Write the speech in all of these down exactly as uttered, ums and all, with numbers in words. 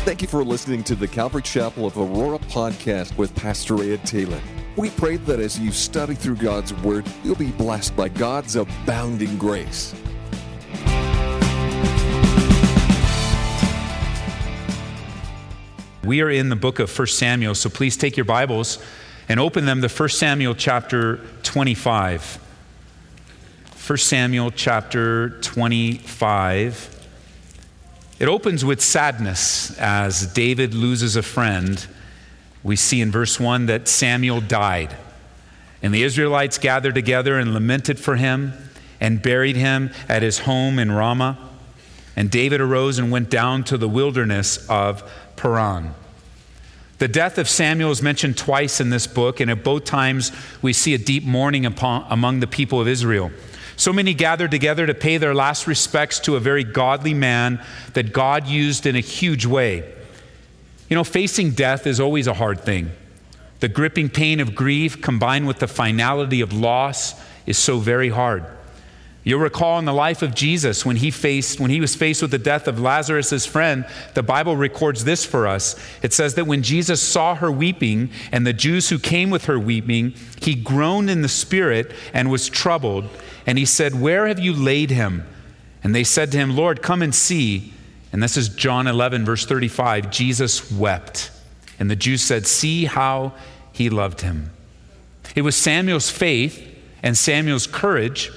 Thank you for listening to the Calvary Chapel of Aurora podcast with Pastor Ed Taylor. We pray that as you study through God's Word, you'll be blessed by God's abounding grace. We are in the book of First Samuel, so please take your Bibles and open them to First Samuel chapter twenty-five. First Samuel chapter twenty-five. It opens with sadness as David loses a friend. We see in verse one that Samuel died. And the Israelites gathered together and lamented for him and buried him at his home in Ramah. And David arose and went down to the wilderness of Paran. The death of Samuel is mentioned twice in this book, and at both times we see a deep mourning upon, among the people of Israel. So many gathered together to pay their last respects to a very godly man that God used in a huge way. You know, facing death is always a hard thing. The gripping pain of grief combined with the finality of loss is so very hard. You'll recall in the life of Jesus, when he faced, when he was faced with the death of Lazarus, his friend, the Bible records this for us. It says that when Jesus saw her weeping and the Jews who came with her weeping, he groaned in the spirit and was troubled. And he said, "Where have you laid him?" And they said to him, "Lord, come and see." And this is John eleven, verse thirty-five. Jesus wept. And the Jews said, "See how he loved him." It was Samuel's faith and Samuel's courage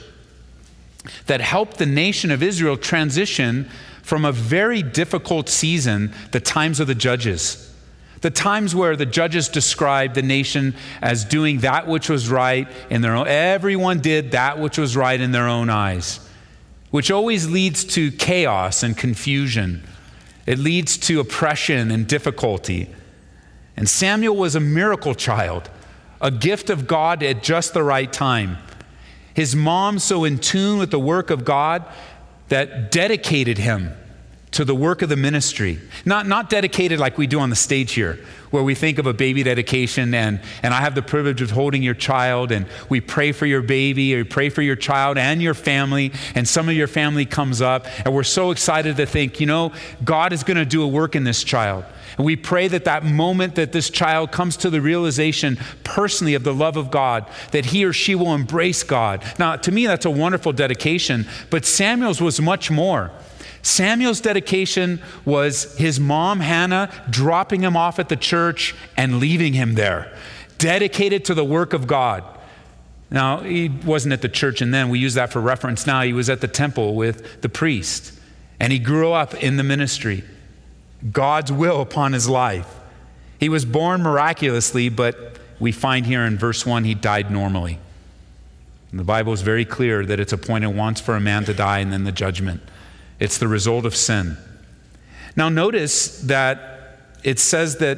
that helped the nation of Israel transition from a very difficult season, the times of the judges. The times where the judges described the nation as doing that which was right in their own, everyone did that which was right in their own eyes, which always leads to chaos and confusion. It leads to oppression and difficulty. And Samuel was a miracle child, a gift of God at just the right time. His mom so in tune with the work of God that dedicated him to the work of the ministry. Not, not dedicated like we do on the stage here, where we think of a baby dedication and, and I have the privilege of holding your child and we pray for your baby or we pray for your child and your family, and some of your family comes up and we're so excited to think, you know, God is going to do a work in this child. And we pray that that moment that this child comes to the realization personally of the love of God, that he or she will embrace God. Now, to me, that's a wonderful dedication, but Samuel's was much more. Samuel's dedication was his mom, Hannah, dropping him off at the church and leaving him there, dedicated to the work of God. Now, he wasn't at the church and then, we use that for reference now. He was at the temple with the priest, and he grew up in the ministry. God's will upon his life. He was born miraculously, but we find here in verse one, he died normally. And the Bible is very clear that it's appointed once for a man to die and then the judgment. It's the result of sin. Now notice that it says that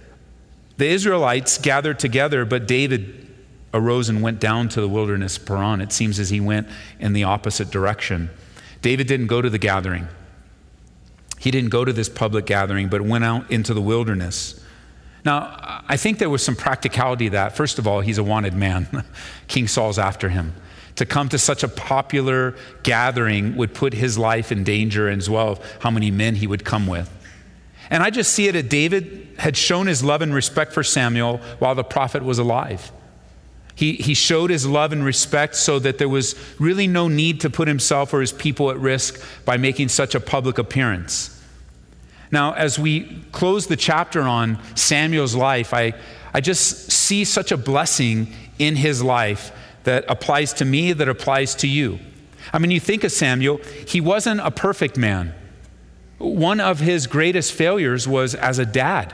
the Israelites gathered together, but David arose and went down to the wilderness of Paran. It seems as he went in the opposite direction. David didn't go to the gathering. He didn't go to this public gathering, but went out into the wilderness. Now, I think there was some practicality to that. First of all, he's a wanted man. King Saul's after him. To come to such a popular gathering would put his life in danger, as well as how many men he would come with. And I just see it that David had shown his love and respect for Samuel while the prophet was alive. He, he showed his love and respect so that there was really no need to put himself or his people at risk by making such a public appearance. Now, as we close the chapter on Samuel's life, I, I just see such a blessing in his life that applies to me, that applies to you. I mean, you think of Samuel, he wasn't a perfect man. One of his greatest failures was as a dad.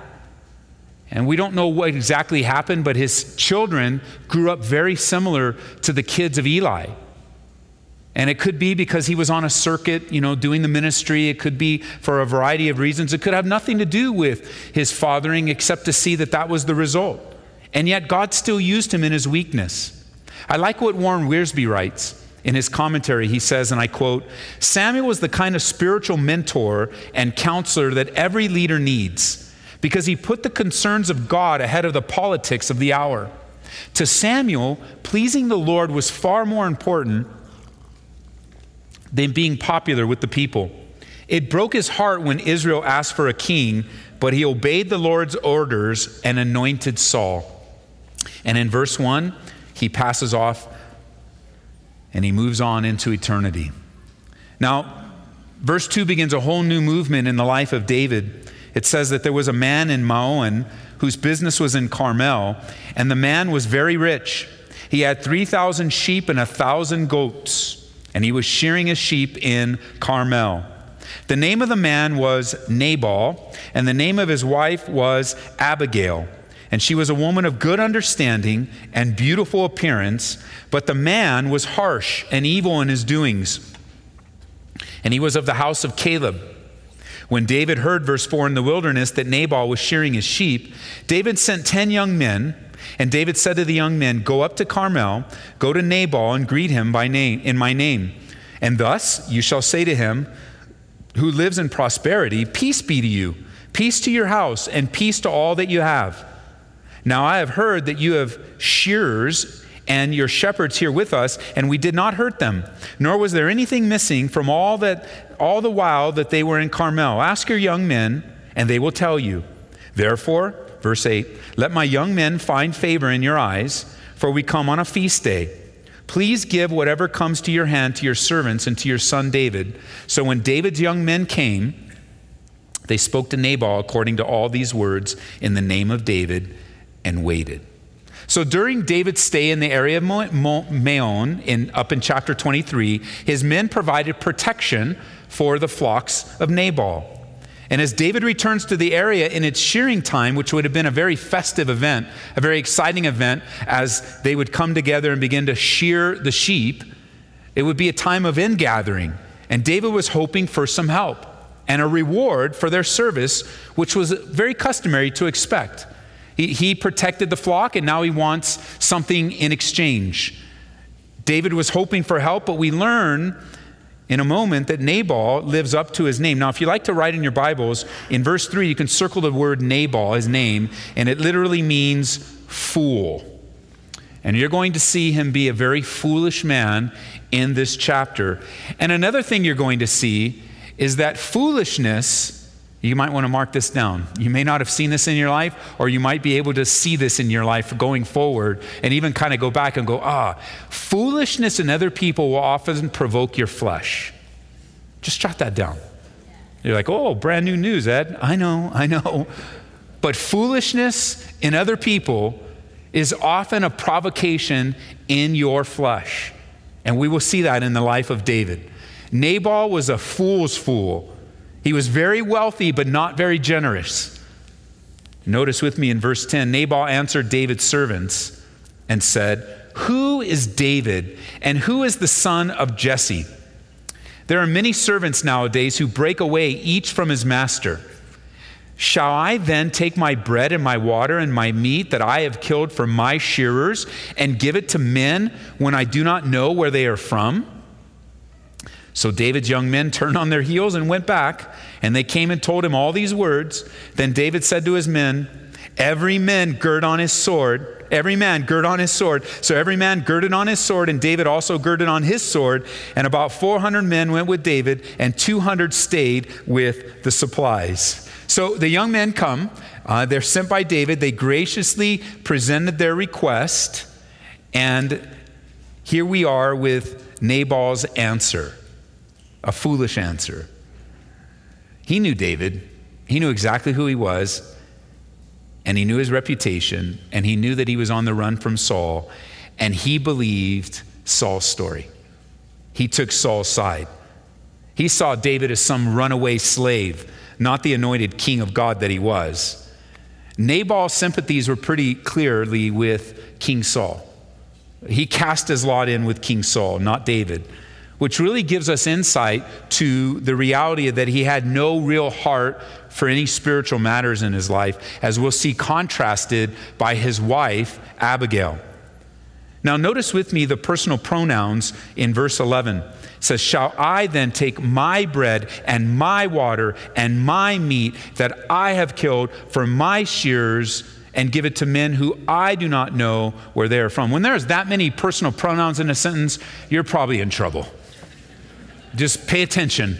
And we don't know what exactly happened, but his children grew up very similar to the kids of Eli. And it could be because he was on a circuit, you know, doing the ministry. It could be for a variety of reasons. It could have nothing to do with his fathering except to see that that was the result. And yet God still used him in his weakness. I like what Warren Wiersbe writes in his commentary. He says, and I quote, "Samuel was the kind of spiritual mentor and counselor that every leader needs, because he put the concerns of God ahead of the politics of the hour. To Samuel, pleasing the Lord was far more important than being popular with the people. It broke his heart when Israel asked for a king, but he obeyed the Lord's orders and anointed Saul. And in verse one, he passes off and he moves on into eternity. Now, verse two begins a whole new movement in the life of David. It says that there was a man in Maon whose business was in Carmel, and the man was very rich. He had three thousand sheep and one thousand goats, and he was shearing his sheep in Carmel. The name of the man was Nabal, and the name of his wife was Abigail. And she was a woman of good understanding and beautiful appearance, but the man was harsh and evil in his doings. And he was of the house of Caleb. When David heard, verse four, in the wilderness that Nabal was shearing his sheep, David sent ten young men, and David said to the young men, "Go up to Carmel, go to Nabal and greet him by name in my name. And thus you shall say to him, who lives in prosperity, peace be to you, peace to your house, and peace to all that you have. Now I have heard that you have shearers and your shepherds here with us, and we did not hurt them, nor was there anything missing from all that all the while that they were in Carmel. Ask your young men, and they will tell you. Therefore," verse eight, "let my young men find favor in your eyes, for we come on a feast day. Please give whatever comes to your hand to your servants and to your son David." So when David's young men came, they spoke to Nabal according to all these words in the name of David and waited. So during David's stay in the area of Maon, in, up in chapter twenty-three, his men provided protection for the flocks of Nabal. And as David returns to the area in its shearing time, which would have been a very festive event, a very exciting event, as they would come together and begin to shear the sheep, it would be a time of ingathering. And David was hoping for some help and a reward for their service, which was very customary to expect. He, he protected the flock, and now he wants something in exchange. David was hoping for help, but we learn in a moment that Nabal lives up to his name. Now, if you like to write in your Bibles, in verse three, you can circle the word Nabal, his name, and it literally means fool. And you're going to see him be a very foolish man in this chapter. And another thing you're going to see is that foolishness, you might want to mark this down. You may not have seen this in your life, or you might be able to see this in your life going forward and even kind of go back and go, ah, foolishness in other people will often provoke your flesh. Just jot that down. You're like, oh, brand new news, Ed. I know, I know. But foolishness in other people is often a provocation in your flesh. And we will see that in the life of David. Nabal was a fool's fool. He was very wealthy, but not very generous. Notice with me in verse ten, Nabal answered David's servants and said, "Who is David, and who is the son of Jesse? There are many servants nowadays who break away each from his master. Shall I then take my bread and my water and my meat that I have killed for my shearers and give it to men when I do not know where they are from?" So David's young men turned on their heels and went back, and they came and told him all these words. Then David said to his men, "Every man gird on his sword, every man gird on his sword." So every man girded on his sword, and David also girded on his sword. And about four hundred men went with David, and two hundred stayed with the supplies. So the young men come, uh, they're sent by David. They graciously presented their request, and here we are with Nabal's answer. A foolish answer. He knew David. He knew exactly who he was, and he knew his reputation, and he knew that he was on the run from Saul, and he believed Saul's story. He took Saul's side. He saw David as some runaway slave, not the anointed king of God that he was. Nabal's sympathies were pretty clearly with King Saul. He cast his lot in with King Saul, not David, which really gives us insight to the reality that he had no real heart for any spiritual matters in his life, as we'll see contrasted by his wife, Abigail. Now notice with me the personal pronouns in verse eleven. It says, "Shall I then take my bread and my water and my meat that I have killed for my shearers and give it to men who I do not know where they are from?" When there's that many personal pronouns in a sentence, you're probably in trouble. Just pay attention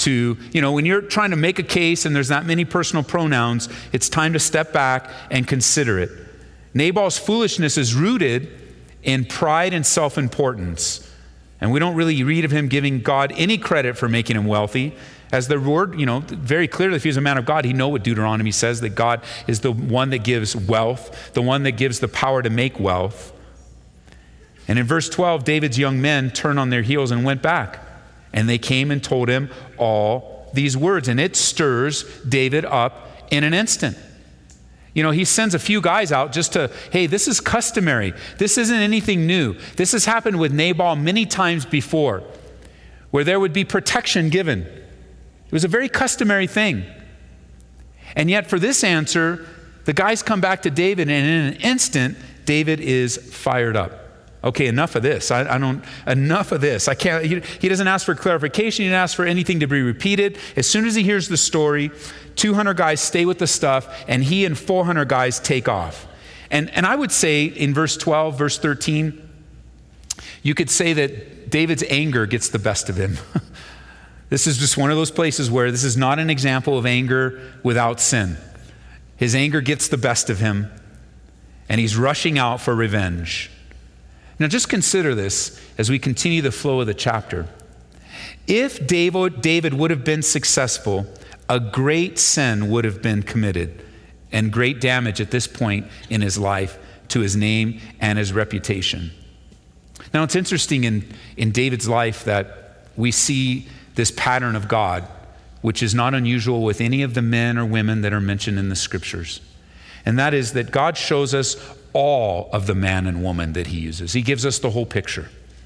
to, you know, when you're trying to make a case and there's not many personal pronouns, it's time to step back and consider it. Nabal's foolishness is rooted in pride and self-importance. And we don't really read of him giving God any credit for making him wealthy. As the word, you know, very clearly, if he was a man of God, he know what Deuteronomy says, that God is the one that gives wealth, the one that gives the power to make wealth. And in verse twelve, David's young men turned on their heels and went back. And they came and told him all these words. And it stirs David up in an instant. You know, he sends a few guys out just to, hey, this is customary. This isn't anything new. This has happened with Nabal many times before, where there would be protection given. It was a very customary thing. And yet for this answer, the guys come back to David, and in an instant, David is fired up. Okay, enough of this. I, I don't, enough of this. I can't, he, he doesn't ask for clarification. He doesn't ask for anything to be repeated. As soon as he hears the story, two hundred guys stay with the stuff, and he and four hundred guys take off. And, and I would say in verse twelve, verse thirteen, you could say that David's anger gets the best of him. This is just one of those places where this is not an example of anger without sin. His anger gets the best of him, and he's rushing out for revenge. Now just consider this as we continue the flow of the chapter. If David, David would have been successful, a great sin would have been committed and great damage at this point in his life to his name and his reputation. Now it's interesting in, in David's life that we see this pattern of God, which is not unusual with any of the men or women that are mentioned in the scriptures. And that is that God shows us all of the man and woman that he uses. He gives us the whole picture.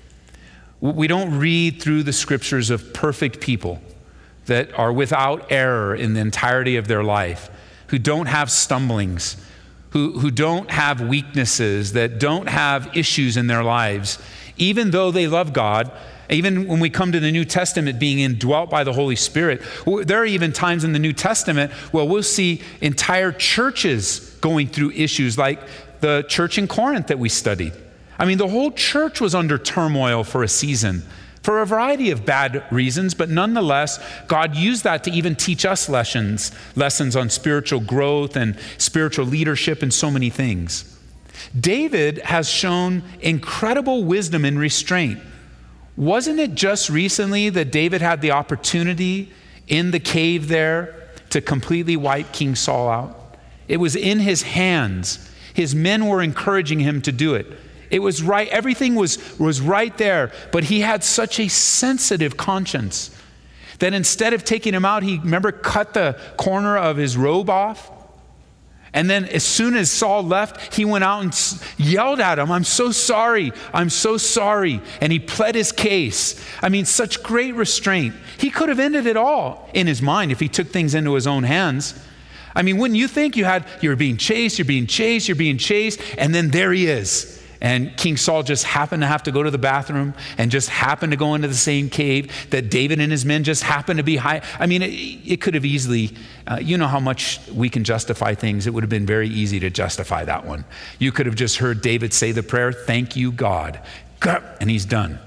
We don't read through the scriptures of perfect people that are without error in the entirety of their life, who don't have stumblings, who, who don't have weaknesses, that don't have issues in their lives, even though they love God. Even when we come to the New Testament being indwelt by the Holy Spirit, there are even times in the New Testament where we'll see entire churches going through issues like the church in Corinth that we studied. I mean, the whole church was under turmoil for a season for a variety of bad reasons, but nonetheless, God used that to even teach us lessons, lessons on spiritual growth and spiritual leadership and so many things. David has shown incredible wisdom and restraint. Wasn't it just recently that David had the opportunity in the cave there to completely wipe King Saul out? It was in his hands. His men were encouraging him to do it. It was right. Everything was, was right there. But he had such a sensitive conscience that instead of taking him out, he, remember, cut the corner of his robe off. And then as soon as Saul left, he went out and yelled at him, "I'm so sorry. I'm so sorry." And he pled his case. I mean, such great restraint. He could have ended it all in his mind if he took things into his own hands. I mean, wouldn't you think you had, you're being chased, you're being chased, you're being chased, and then there he is. And King Saul just happened to have to go to the bathroom and just happened to go into the same cave that David and his men just happened to be high. I mean, it, it could have easily, uh, you know how much we can justify things. It would have been very easy to justify that one. You could have just heard David say the prayer, "Thank you, God," and he's done.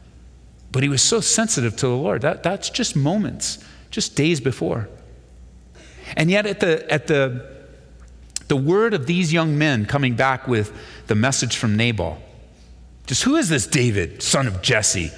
But he was so sensitive to the Lord. That, that's just moments, just days before. And yet at the at the the word of these young men coming back with the message from Nabal, just who is this David, son of Jesse?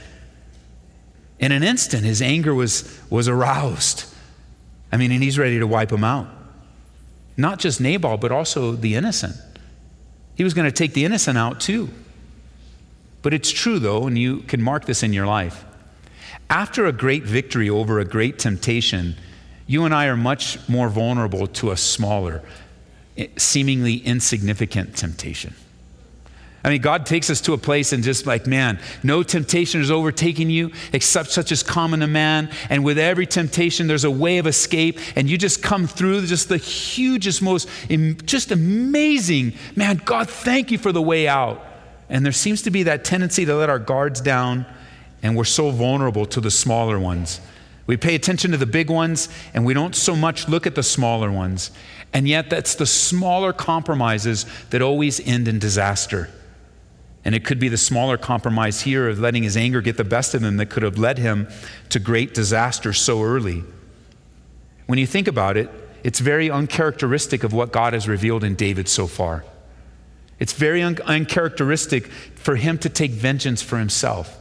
In an instant, his anger was, was aroused. I mean, and he's ready to wipe him out. Not just Nabal, but also the innocent. He was going to take the innocent out too. But it's true though, and you can mark this in your life. After a great victory over a great temptation, you and I are much more vulnerable to a smaller, seemingly insignificant temptation. I mean, God takes us to a place and just like, man, no temptation is overtaking you except such as common to man. And with every temptation, there's a way of escape. And you just come through just the hugest, most just amazing, man, God, thank you for the way out. And there seems to be that tendency to let our guards down, and we're so vulnerable to the smaller ones. We pay attention to the big ones, and we don't so much look at the smaller ones. And yet that's the smaller compromises that always end in disaster. And it could be the smaller compromise here of letting his anger get the best of him that could have led him to great disaster so early. When you think about it, it's very uncharacteristic of what God has revealed in David so far. It's very un- uncharacteristic for him to take vengeance for himself.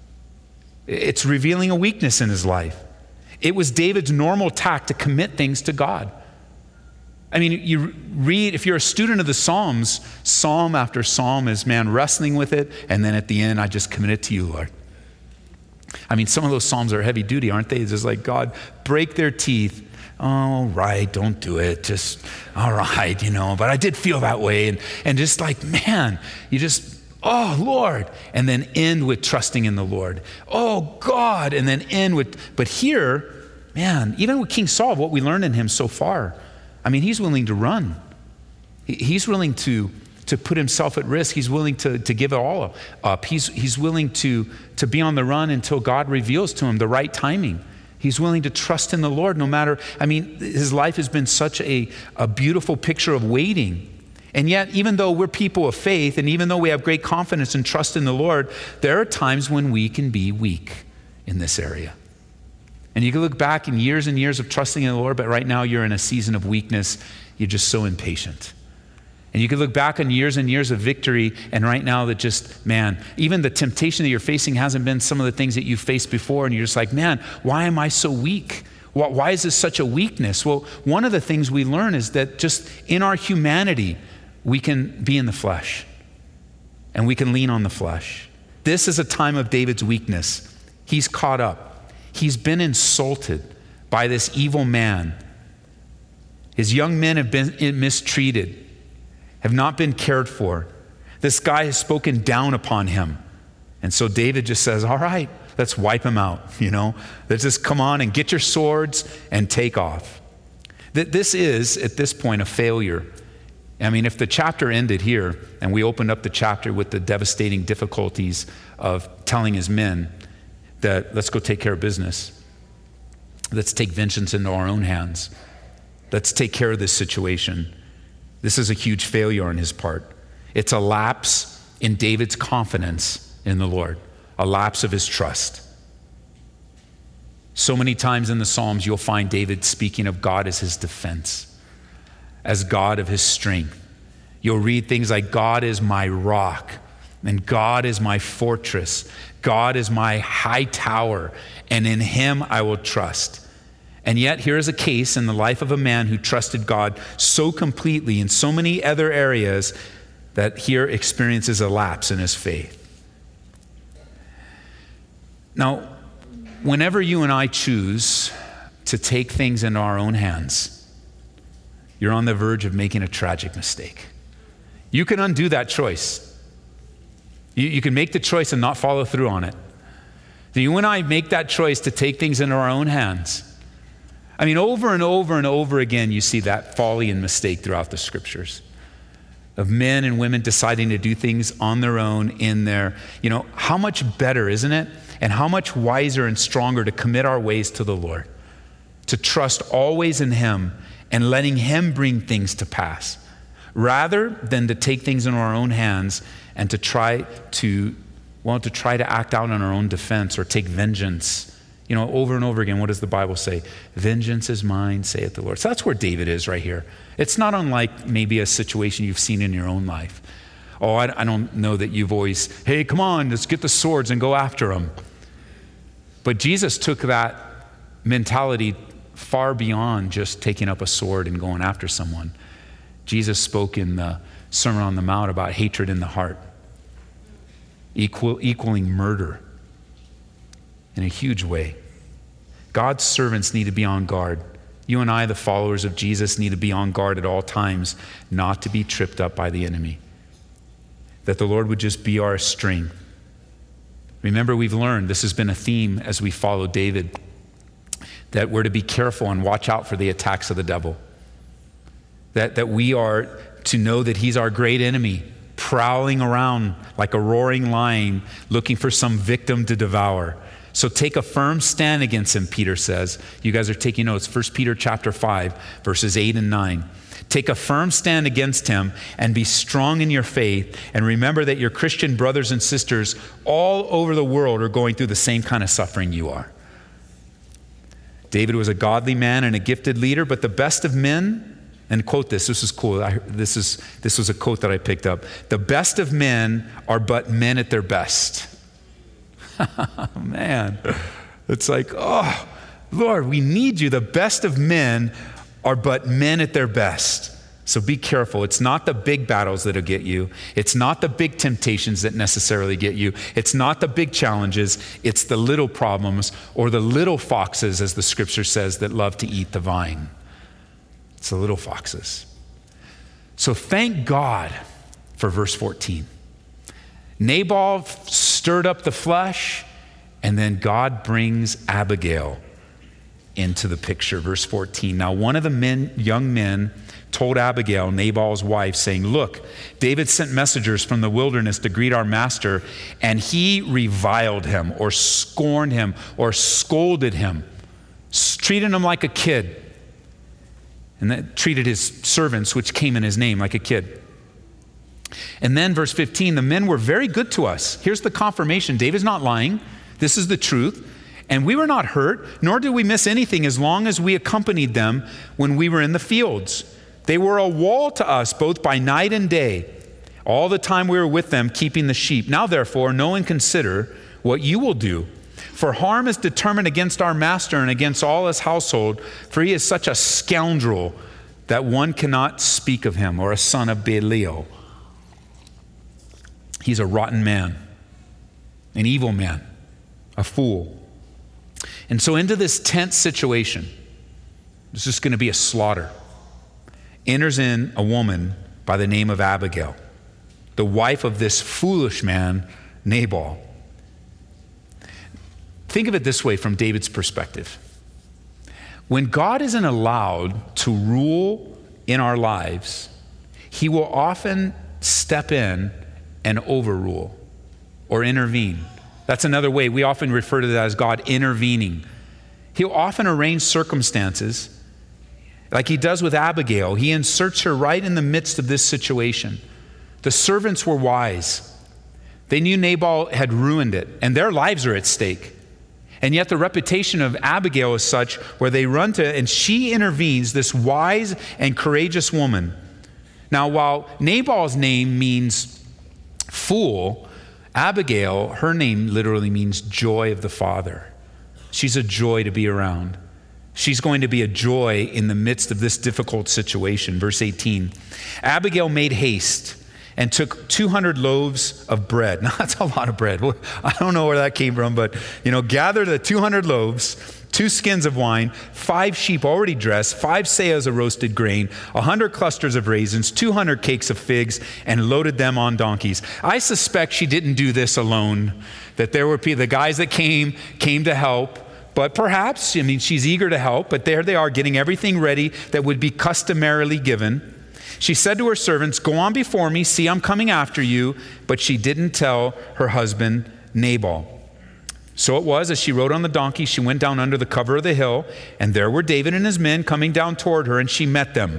It's revealing a weakness in his life. It was David's normal tact to commit things to God. I mean, you read, if you're a student of the Psalms, psalm after psalm is man wrestling with it, and then at the end, I just commit it to you, Lord. I mean, some of those psalms are heavy duty, aren't they? It's just like, God, break their teeth. Oh, right, don't do it. Just, all right, you know, but I did feel that way. And, and just like, man, you just, oh, Lord. And then end with trusting in the Lord. Oh, God. And then end with, but here, man, even with King Saul, what we learned in him so far, I mean, he's willing to run. He's willing to, to put himself at risk. He's willing to, to give it all up. He's, he's willing to, to be on the run until God reveals to him the right timing. He's willing to trust in the Lord no matter, I mean, his life has been such a, a beautiful picture of waiting. And yet, even though we're people of faith, and even though we have great confidence and trust in the Lord, there are times when we can be weak in this area. And you can look back in years and years of trusting in the Lord, but right now you're in a season of weakness. You're just so impatient. And you can look back on years and years of victory, and right now that just, man, even the temptation that you're facing hasn't been some of the things that you faced before, and you're just like, man, why am I so weak? Why, why is this such a weakness? Well, one of the things we learn is that just in our humanity, we can be in the flesh, and we can lean on the flesh. This is a time of David's weakness. He's caught up. He's been insulted by this evil man. His young men have been mistreated, have not been cared for. This guy has spoken down upon him. And so David just says, all right, let's wipe him out, you know. Let's just come on and get your swords and take off. This is, at this point, a failure. I mean, if the chapter ended here and we opened up the chapter with the devastating difficulties of telling his men that let's go take care of business. Let's take vengeance into our own hands. Let's take care of this situation. This is a huge failure on his part. It's a lapse in David's confidence in the Lord, a lapse of his trust. So many times in the Psalms, you'll find David speaking of God as his defense, as God of his strength. You'll read things like, God is my rock, and God is my fortress. God is my high tower, and in him I will trust. And yet here is a case in the life of a man who trusted God so completely in so many other areas that here experiences a lapse in his faith. Now, whenever you and I choose to take things into our own hands, you're on the verge of making a tragic mistake. You can undo that choice. You, you can make the choice and not follow through on it. You and I make that choice to take things into our own hands. I mean, over and over and over again, you see that folly and mistake throughout the scriptures of men and women deciding to do things on their own in their, you know, how much better, isn't it? And how much wiser and stronger to commit our ways to the Lord, to trust always in him and letting him bring things to pass, rather than to take things in our own hands and to try to, well, to try to act out in our own defense or take vengeance. You know, over and over again, what does the Bible say? Vengeance is mine, saith the Lord. So that's where David is right here. It's not unlike maybe a situation you've seen in your own life. Oh, I, I don't know that you've always, hey, come on, let's get the swords and go after them. But Jesus took that mentality far beyond just taking up a sword and going after someone. Jesus spoke in the Sermon on the Mount about hatred in the heart, equal, equaling murder in a huge way. God's servants need to be on guard. You and I, the followers of Jesus, need to be on guard at all times, not to be tripped up by the enemy. That the Lord would just be our strength. Remember, we've learned, this has been a theme as we follow David, that we're to be careful and watch out for the attacks of the devil. That, that we are to know that he's our great enemy, prowling around like a roaring lion, looking for some victim to devour. So take a firm stand against him, Peter says. You guys are taking notes. First Peter chapter five, verses eight and nine. Take a firm stand against him and be strong in your faith. And remember that your Christian brothers and sisters all over the world are going through the same kind of suffering you are. David was a godly man and a gifted leader, but the best of men, and quote this, this is cool. I, this is this was a quote that I picked up. The best of men are but men at their best. Man, it's like, oh, Lord, we need you. The best of men are but men at their best. So be careful. It's not the big battles that'll get you. It's not the big temptations that necessarily get you. It's not the big challenges. It's the little problems or the little foxes, as the scripture says, that love to eat the vine. It's the little foxes. So thank God for verse fourteen. Nabal stirred up the flesh, and then God brings Abigail into the picture. Verse fourteen. Now one of the men, young men told Abigail, Nabal's wife, saying, look, David sent messengers from the wilderness to greet our master, and he reviled him or scorned him or scolded him, treated him like a kid, and that treated his servants, which came in his name, like a kid. And then verse fifteen, the men were very good to us. Here's the confirmation. David's not lying. This is the truth. And we were not hurt, nor did we miss anything as long as we accompanied them when we were in the fields. They were a wall to us both by night and day, all the time we were with them keeping the sheep. Now therefore, know and consider what you will do. For harm is determined against our master and against all his household, for he is such a scoundrel that one cannot speak of him, or a son of Belial. He's a rotten man, an evil man, a fool. And so into this tense situation, there's just going to be a slaughter. Enters in a woman by the name of Abigail, the wife of this foolish man, Nabal. Think of it this way from David's perspective. When God isn't allowed to rule in our lives, he will often step in and overrule or intervene. That's another way. We often refer to that as God intervening. He'll often arrange circumstances like he does with Abigail. He inserts her right in the midst of this situation. The servants were wise. They knew Nabal had ruined it, and their lives are at stake. And yet the reputation of Abigail is such where they run to, and she intervenes, this wise and courageous woman. Now, while Nabal's name means fool, Abigail, her name literally means joy of the Father. She's a joy to be around. She's going to be a joy in the midst of this difficult situation. Verse eighteen, Abigail made haste and took two hundred loaves of bread. Now that's a lot of bread. I don't know where that came from, but you know, gather the two hundred loaves, two skins of wine, five sheep already dressed, five seahs of roasted grain, one hundred clusters of raisins, two hundred cakes of figs, and loaded them on donkeys. I suspect she didn't do this alone, that there were people, the guys that came, came to help. But perhaps, I mean, she's eager to help, but there they are getting everything ready that would be customarily given. She said to her servants, go on before me, see I'm coming after you. But she didn't tell her husband Nabal. So it was, as she rode on the donkey, she went down under the cover of the hill, and there were David and his men coming down toward her, and she met them.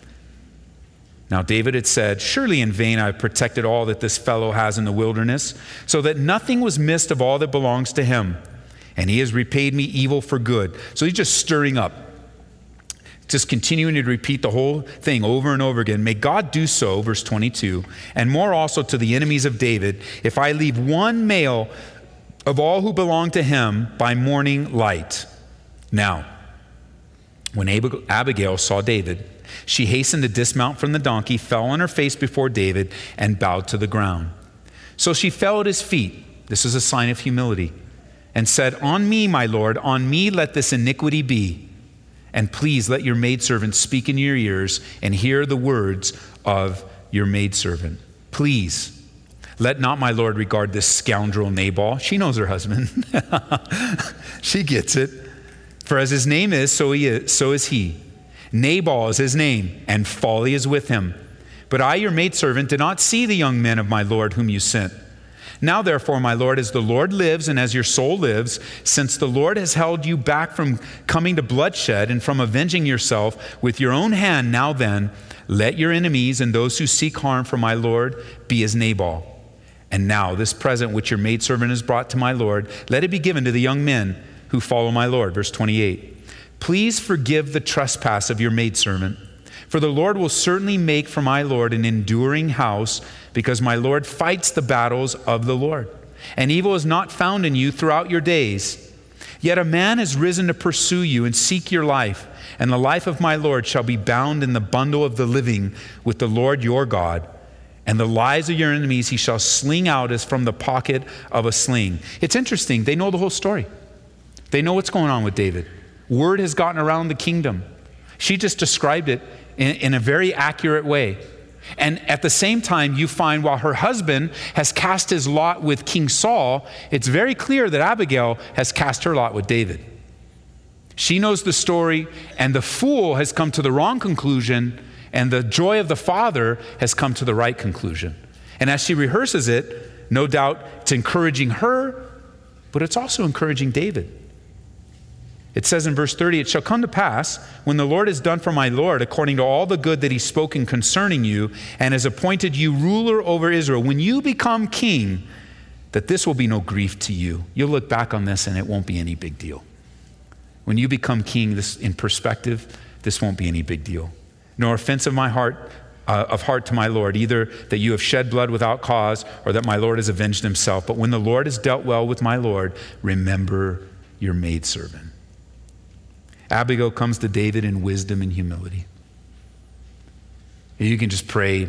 Now David had said, surely in vain I have protected all that this fellow has in the wilderness, so that nothing was missed of all that belongs to him. And he has repaid me evil for good. So he's just stirring up, just continuing to repeat the whole thing over and over again. May God do so, verse twenty-two, and more also to the enemies of David, if I leave one male of all who belong to him by morning light. Now, when Abigail saw David, she hastened to dismount from the donkey, fell on her face before David, and bowed to the ground. So she fell at his feet. This is a sign of humility. And said, on me, my Lord, on me let this iniquity be. And please let your maidservant speak in your ears and hear the words of your maidservant. Please, let not my Lord regard this scoundrel Nabal. She knows her husband. She gets it. For as his name is, so he is, so is he. Nabal is his name, and folly is with him. But I, your maidservant, did not see the young men of my Lord whom you sent. Now, therefore, my Lord, as the Lord lives and as your soul lives, since the Lord has held you back from coming to bloodshed and from avenging yourself with your own hand, now then, let your enemies and those who seek harm for my Lord be as Nabal. And now this present which your maidservant has brought to my Lord, let it be given to the young men who follow my Lord. Verse twenty-eight. Please forgive the trespass of your maidservant, for the Lord will certainly make for my Lord an enduring house, because my Lord fights the battles of the Lord, and evil is not found in you throughout your days. Yet a man has risen to pursue you and seek your life, and the life of my Lord shall be bound in the bundle of the living with the Lord your God, and the lives of your enemies he shall sling out as from the pocket of a sling. It's interesting. They know the whole story. They know what's going on with David. Word has gotten around the kingdom. She just described it in, in a very accurate way. And at the same time, you find while her husband has cast his lot with King Saul, it's very clear that Abigail has cast her lot with David. She knows the story, and the fool has come to the wrong conclusion, and the joy of the father has come to the right conclusion. And as she rehearses it, no doubt it's encouraging her, but it's also encouraging David. It says in verse thirty, it shall come to pass when the Lord has done for my Lord according to all the good that he's spoken concerning you and has appointed you ruler over Israel, when you become king, that this will be no grief to you. You'll look back on this and it won't be any big deal. When you become king, this in perspective, this won't be any big deal. Nor offense of my heart, uh, of heart to my Lord, either that you have shed blood without cause or that my Lord has avenged himself. But when the Lord has dealt well with my Lord, remember your maidservant. Abigail comes to David in wisdom and humility. You can just pray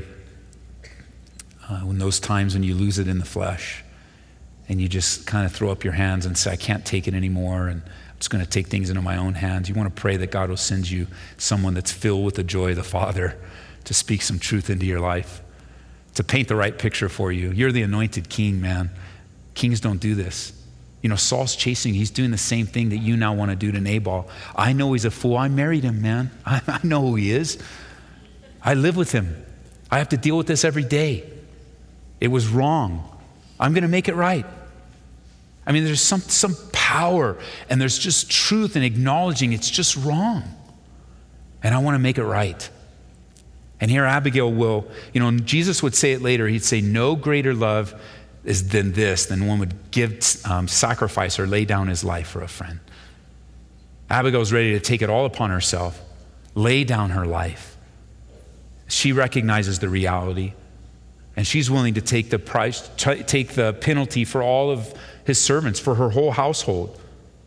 uh, when those times when you lose it in the flesh and you just kind of throw up your hands and say, I can't take it anymore, and I'm just going to take things into my own hands. You want to pray that God will send you someone that's filled with the joy of the Father to speak some truth into your life, to paint the right picture for you. You're the anointed king, man. Kings don't do this. You know, Saul's chasing, he's doing the same thing that you now want to do to Nabal. I know he's a fool. I married him, man. I, I know who he is. I live with him. I have to deal with this every day. It was wrong. I'm going to make it right. I mean, there's some, some power, and there's just truth in acknowledging it's just wrong. And I want to make it right. And here Abigail will, you know, Jesus would say it later. He'd say, no greater love is than this, than one would give, um, sacrifice or lay down his life for a friend. Abigail's ready to take it all upon herself, lay down her life. She recognizes the reality, and she's willing to take the price, t- take the penalty for all of his servants, for her whole household.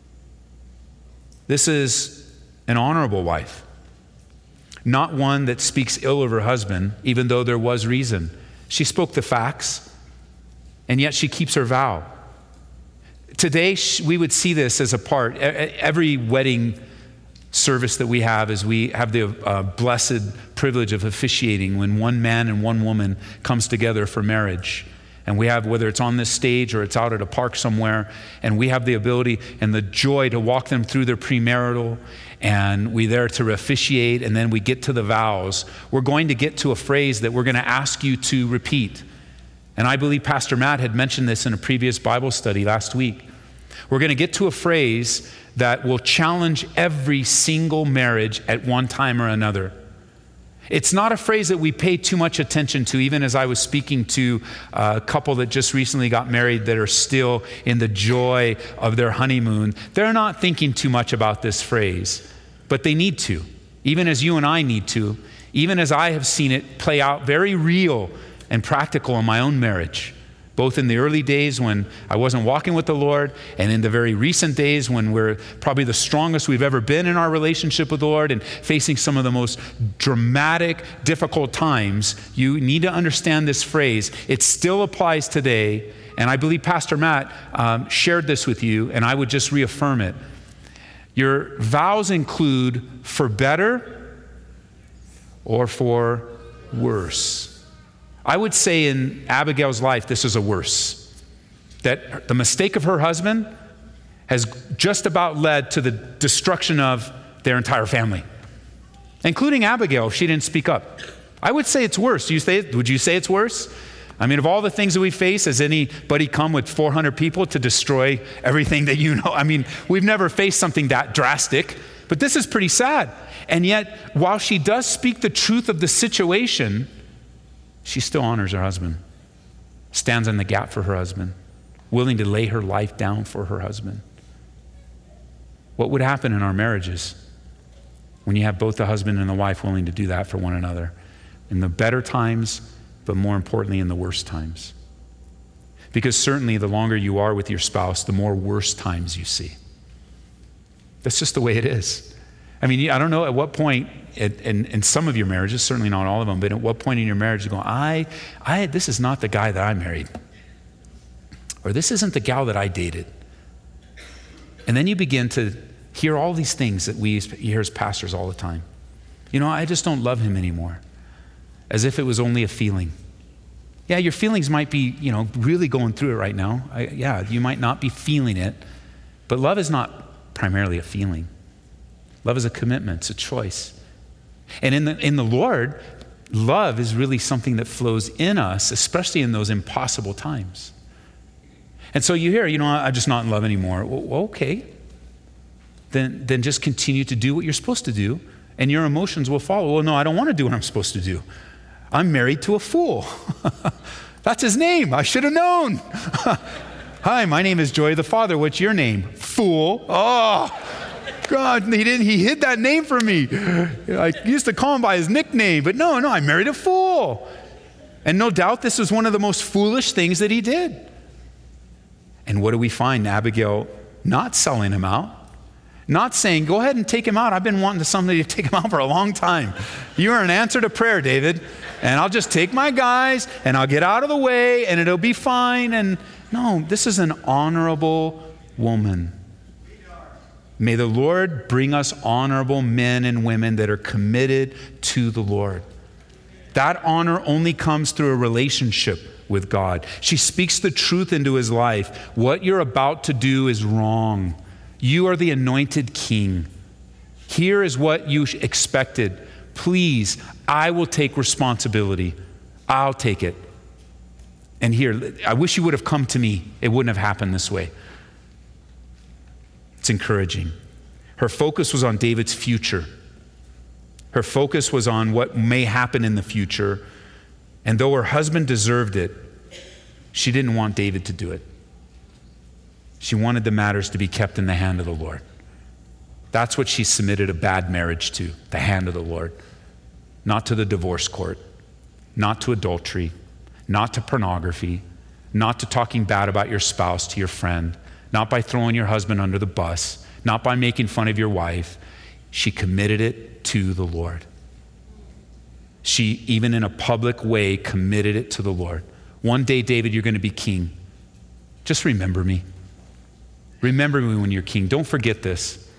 This is an honorable wife, not one that speaks ill of her husband, even though there was reason. She spoke the facts, and yet she keeps her vow. Today, we would see this as a part. Every wedding service that we have is we have the uh, blessed privilege of officiating when one man and one woman comes together for marriage. And we have, whether it's on this stage or it's out at a park somewhere, and we have the ability and the joy to walk them through their premarital, and we're there to officiate, and then we get to the vows. We're going to get to a phrase that we're going to ask you to repeat. And I believe Pastor Matt had mentioned this in a previous Bible study last week. We're going to get to a phrase that will challenge every single marriage at one time or another. It's not a phrase that we pay too much attention to, even as I was speaking to a couple that just recently got married that are still in the joy of their honeymoon. They're not thinking too much about this phrase, but they need to, even as you and I need to, even as I have seen it play out very real and practical in my own marriage, both in the early days when I wasn't walking with the Lord and in the very recent days when we're probably the strongest we've ever been in our relationship with the Lord and facing some of the most dramatic, difficult times. You need to understand this phrase. It still applies today, and I believe Pastor Matt um, shared this with you, and I would just reaffirm it. Your vows include for better or for worse. I would say in Abigail's life, this is a worse. That the mistake of her husband has just about led to the destruction of their entire family, including Abigail if she didn't speak up. I would say it's worse. You say, would you say it's worse? I mean, of all the things that we face, has anybody come with four hundred people to destroy everything that you know? I mean, we've never faced something that drastic, but this is pretty sad. And yet, while she does speak the truth of the situation, she still honors her husband, stands in the gap for her husband, willing to lay her life down for her husband. What would happen in our marriages when you have both the husband and the wife willing to do that for one another? In the better times, but more importantly, in the worst times. Because certainly the longer you are with your spouse, the more worse times you see. That's just the way it is. I mean, I don't know at what point, in, in some of your marriages, certainly not all of them, but at what point in your marriage you go, I, I, this is not the guy that I married. Or this isn't the gal that I dated. And then you begin to hear all these things that we hear as pastors all the time. You know, I just don't love him anymore. As if it was only a feeling. Yeah, your feelings might be, you know, really going through it right now. I, yeah, you might not be feeling it, but love is not primarily a feeling. Love is a commitment, it's a choice. And in the in the Lord, love is really something that flows in us, especially in those impossible times. And so you hear, you know, I'm just not in love anymore. Well, okay. Then, then just continue to do what you're supposed to do, and your emotions will follow. Well, no, I don't want to do what I'm supposed to do. I'm married to a fool. That's his name. I should have known. Hi, my name is Joy the Father. What's your name? Fool. Oh, God, he didn't. He hid that name from me. I used to call him by his nickname, but no, no, I married a fool. And no doubt this was one of the most foolish things that he did. And what do we find? Abigail not selling him out. Not saying, go ahead and take him out. I've been wanting somebody to take him out for a long time. You are an answer to prayer, David. And I'll just take my guys and I'll get out of the way and it'll be fine. And no, this is an honorable woman. May the Lord bring us honorable men and women that are committed to the Lord. That honor only comes through a relationship with God. She speaks the truth into his life. What you're about to do is wrong. You are the anointed king. Here is what you expected. Please, I will take responsibility. I'll take it. And here, I wish you would have come to me. It wouldn't have happened this way. It's encouraging. Her focus was on David's future. Her focus was on what may happen in the future. And though her husband deserved it, she didn't want David to do it. She wanted the matters to be kept in the hand of the Lord. That's what she submitted a bad marriage to, the hand of the Lord. Not to the divorce court, not to adultery, not to pornography, not to talking bad about your spouse to your friend, not by throwing your husband under the bus, not by making fun of your wife. She committed it to the Lord. She, even in a public way, committed it to the Lord. One day, David, you're going to be king. Just remember me. Remember me when you're king. Don't forget this.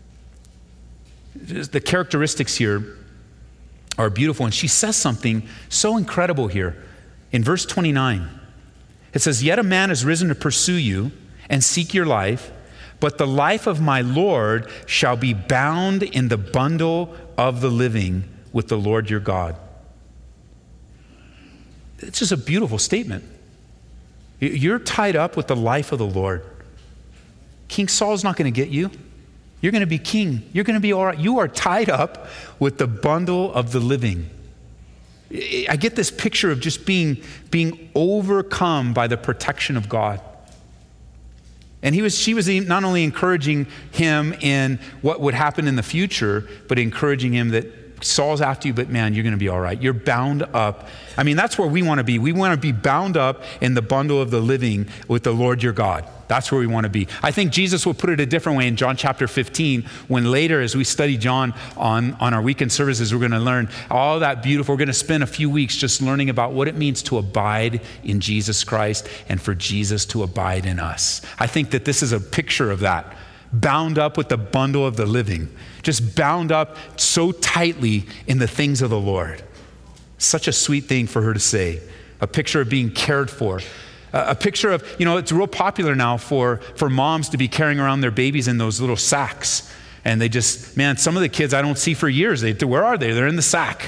The characteristics here are beautiful. And she says something so incredible here. In verse twenty-nine, it says, "Yet a man has risen to pursue you and seek your life, but the life of my Lord shall be bound in the bundle of the living with the Lord your God." It's just a beautiful statement. You're tied up with the life of the Lord. King Saul's not going to get you. You're going to be king. You're going to be all right. You are tied up with the bundle of the living. I get this picture of just being, being overcome by the protection of God. And he was, she was not only encouraging him in what would happen in the future, but encouraging him that Saul's after you, but man, you're going to be all right. You're bound up. I mean, that's where we want to be. We want to be bound up in the bundle of the living with the Lord your God. That's where we want to be. I think Jesus will put it a different way in John chapter fifteen, when later, as we study John on, on our weekend services, we're going to learn all that beautiful. We're going to spend a few weeks just learning about what it means to abide in Jesus Christ and for Jesus to abide in us. I think that this is a picture of that. Bound up with the bundle of the living. Just bound up so tightly in the things of the Lord. Such a sweet thing for her to say. A picture of being cared for. A picture of, you know, it's real popular now for, for moms to be carrying around their babies in those little sacks. And they just, man, some of the kids I don't see for years. They, where are they? They're in the sack.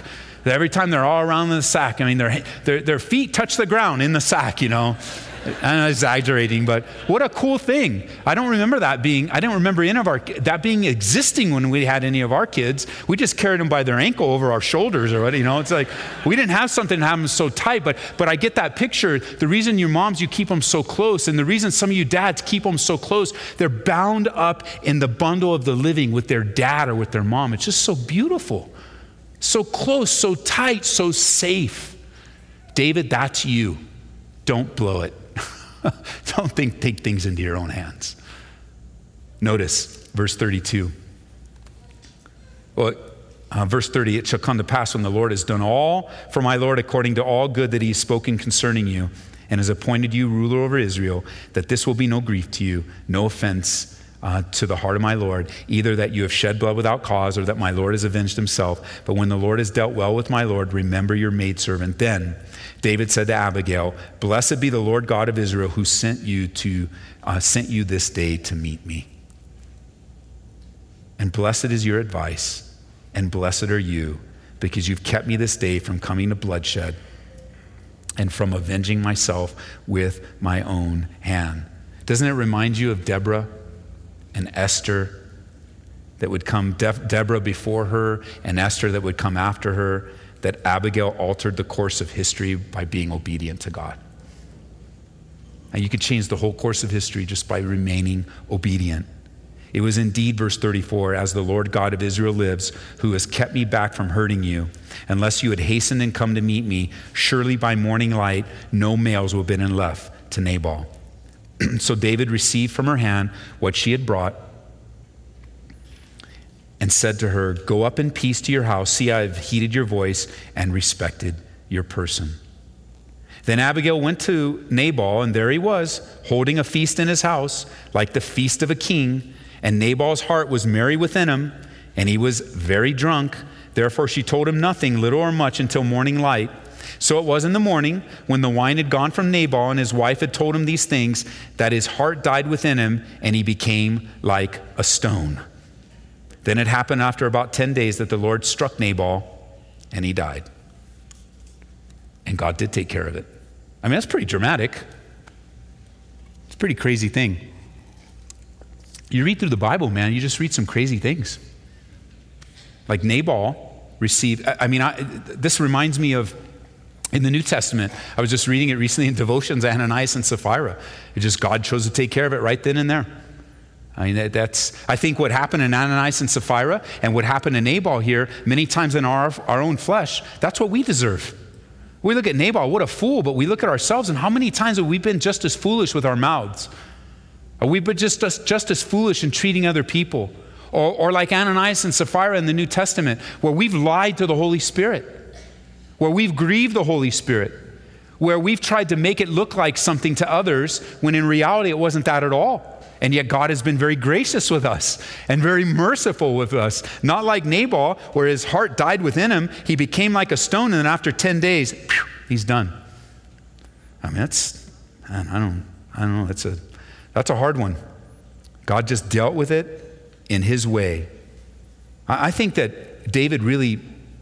Every time they're all around in the sack, I mean, their, their, their feet touch the ground in the sack, you know. I'm exaggerating, but what a cool thing. I don't remember that being, I don't remember any of our, that being existing when we had any of our kids. We just carried them by their ankle over our shoulders or what, you know. It's like, we didn't have something that had them so tight, but, but I get that picture. The reason you moms, you keep them so close, and the reason some of you dads keep them so close, they're bound up in the bundle of the living with their dad or with their mom. It's just so beautiful. So close, so tight, so safe. David, that's you. Don't blow it. Don't think, take things into your own hands. Notice verse thirty-two. Well, uh, verse thirty, it shall come to pass when the Lord has done all for my Lord according to all good that he has spoken concerning you and has appointed you ruler over Israel, that this will be no grief to you, no offense uh, to the heart of my Lord, either that you have shed blood without cause or that my Lord has avenged himself. But when the Lord has dealt well with my Lord, remember your maidservant. Then David said to Abigail, blessed be the Lord God of Israel who sent you to uh, sent you this day to meet me. And blessed is your advice, and blessed are you, because you've kept me this day from coming to bloodshed and from avenging myself with my own hand. Doesn't it remind you of Deborah and Esther that would come, De- Deborah before her and Esther that would come after her, that Abigail altered the course of history by being obedient to God? And you could change the whole course of history just by remaining obedient. It was indeed, verse thirty-four, as the Lord God of Israel lives, who has kept me back from hurting you, unless you had hastened and come to meet me, surely by morning light no males would have been left to Nabal. So David received from her hand what she had brought and said to her, go up in peace to your house. See, I have heeded your voice and respected your person. Then Abigail went to Nabal, and there he was, holding a feast in his house, like the feast of a king. And Nabal's heart was merry within him, and he was very drunk. Therefore she told him nothing, little or much, until morning light. So it was in the morning, when the wine had gone from Nabal, and his wife had told him these things, that his heart died within him, and he became like a stone. Then it happened after about ten days that the Lord struck Nabal, and he died. And God did take care of it. I mean, that's pretty dramatic. It's a pretty crazy thing. You read through the Bible, man, you just read some crazy things. Like Nabal received, I mean, I, this reminds me of, in the New Testament, I was just reading it recently in devotions, Ananias and Sapphira. It just, God chose to take care of it right then and there. I mean, that's, I think what happened in Ananias and Sapphira and what happened to Nabal here, many times in our, our own flesh, that's what we deserve. We look at Nabal, what a fool, but we look at ourselves, and how many times have we been just as foolish with our mouths? Are we just, just, just as foolish in treating other people? Or, or like Ananias and Sapphira in the New Testament, where we've lied to the Holy Spirit, where we've grieved the Holy Spirit, where we've tried to make it look like something to others, when in reality it wasn't that at all. And yet God has been very gracious with us and very merciful with us. Not like Nabal, where his heart died within him. He became like a stone, and then after ten days, phew, he's done. I mean, that's, I don't, I don't know, that's a, that's a hard one. God just dealt with it in his way. I, I think that David really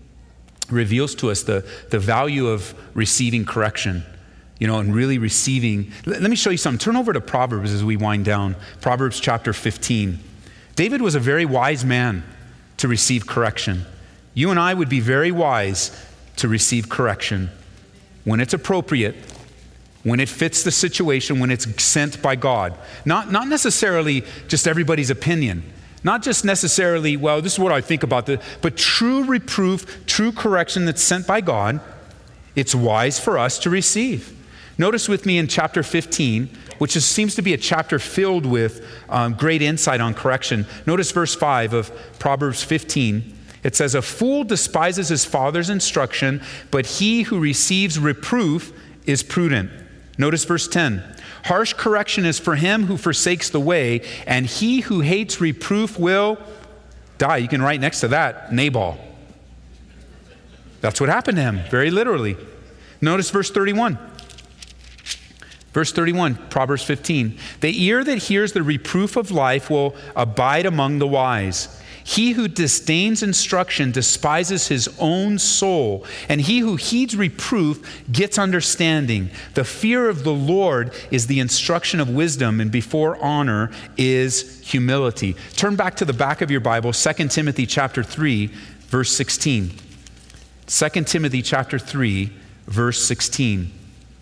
reveals to us the, the value of receiving correction. You know, and really receiving. Let me show you something. Turn over to Proverbs as we wind down. Proverbs chapter fifteen. David was a very wise man to receive correction. You and I would be very wise to receive correction when it's appropriate, when it fits the situation, when it's sent by God. Not, not necessarily just everybody's opinion. Not just necessarily, well, this is what I think about this, but true reproof, true correction that's sent by God. It's wise for us to receive. Notice with me in chapter fifteen, which is, seems to be a chapter filled with um, great insight on correction. Notice verse five of Proverbs fifteen. It says, a fool despises his father's instruction, but he who receives reproof is prudent. Notice verse ten. Harsh correction is for him who forsakes the way, and he who hates reproof will die. You can write next to that, Nabal. That's what happened to him, very literally. Notice verse thirty-one. Verse thirty-one, Proverbs fifteen. The ear that hears the reproof of life will abide among the wise. He who disdains instruction despises his own soul, and he who heeds reproof gets understanding. The fear of the Lord is the instruction of wisdom, and before honor is humility. Turn back to the back of your Bible, Second Timothy chapter three, verse sixteen. Second Timothy chapter three, verse sixteen.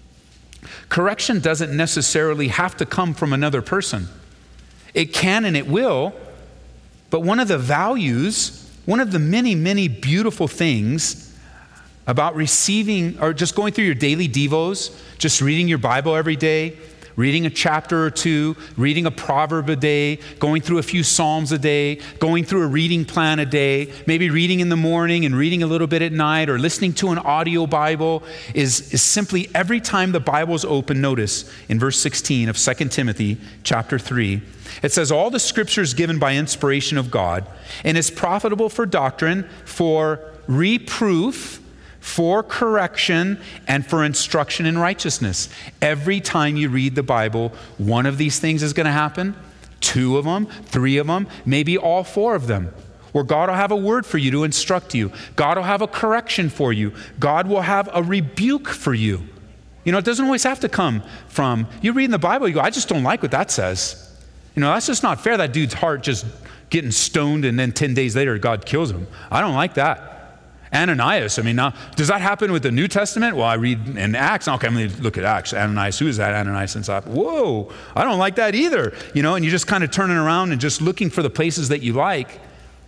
Correction doesn't necessarily have to come from another person. It can and it will, but one of the values, one of the many, many beautiful things about receiving or just going through your daily devos, just reading your Bible every day, reading a chapter or two, reading a proverb a day, going through a few psalms a day, going through a reading plan a day, maybe reading in the morning and reading a little bit at night, or listening to an audio Bible, is, is simply every time the Bible's open. Notice in verse sixteen of Second Timothy chapter three, it says, all the scripture is given by inspiration of God and is profitable for doctrine, for reproof, for correction, and for instruction in righteousness. Every time you read the Bible, one of these things is going to happen. Two of them, three of them, maybe all four of them. Where God will have a word for you to instruct you. God will have a correction for you. God will have a rebuke for you. You know, it doesn't always have to come from, you read in the Bible, you go, I just don't like what that says. You know, that's just not fair. That dude's heart just getting stoned and then ten days later God kills him. I don't like that. Ananias, I mean, now, does that happen with the New Testament? Well, I read in Acts. Okay, I'm going to look at Acts. Ananias, who is that Ananias? And so, whoa, I don't like that either. You know, and you're just kind of turning around and just looking for the places that you like.